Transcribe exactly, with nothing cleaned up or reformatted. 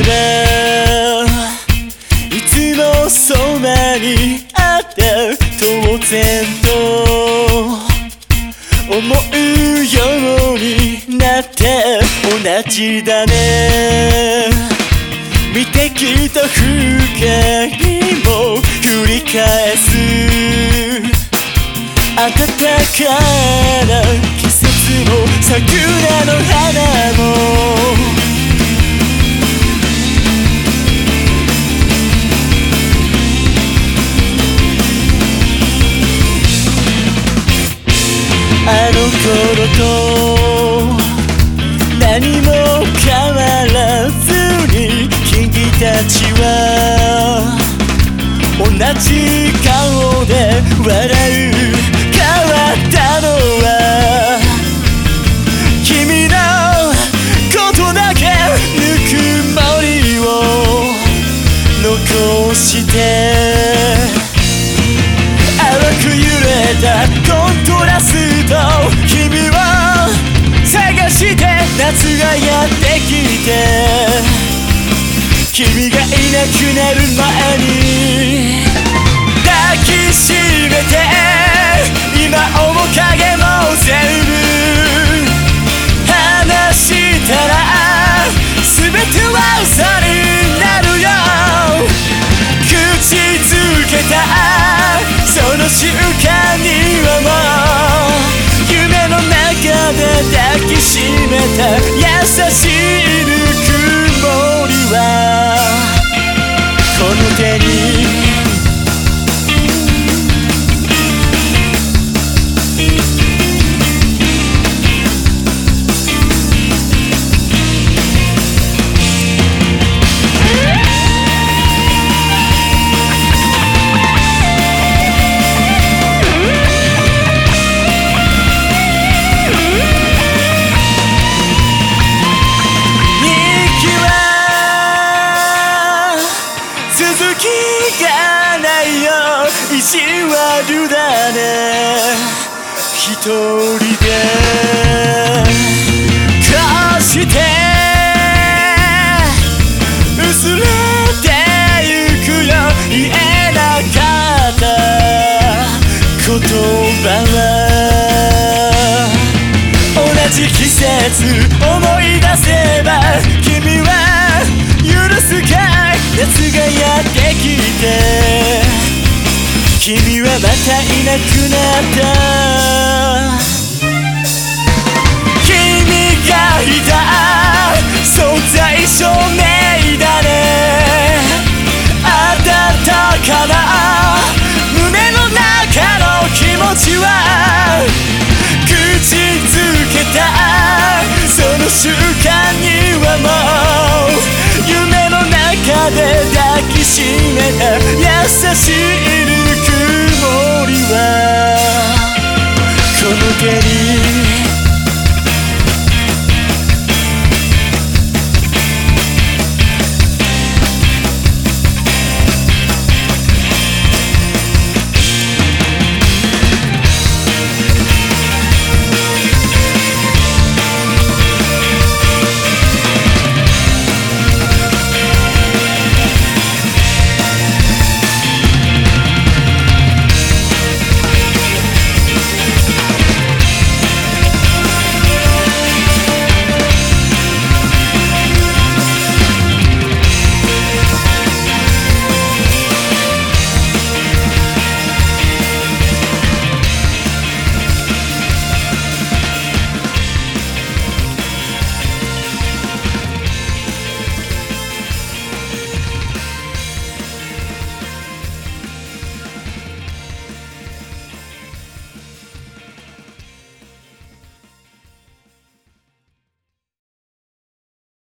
ばいつもそばにあった当然と思うようになって同じだね。見てきた風景にも繰り返す暖かな季節も桜の花もあの頃と何も変わらずに君たちは同じ顔で笑う。変わったのは君のことだけ。ぬくもりを残して淡く揺れたコントラスト。君を探して夏がやってきて君がいなくなる前に抱きしめて今面影も全部話したら全ては嘘になるよ。口づけたその瞬間にはもう夢の中で抱きしめた優しいぬくもりはこの手に気がないよ意地悪だね。一人でこうして薄れてゆくよ。言えなかった言葉は同じ季節思い出せば君は許すかい。夏がやってきて君はまたいなくなった。君がいた存在証明だね。温かな胸の中の気持ちは口づけたその瞬間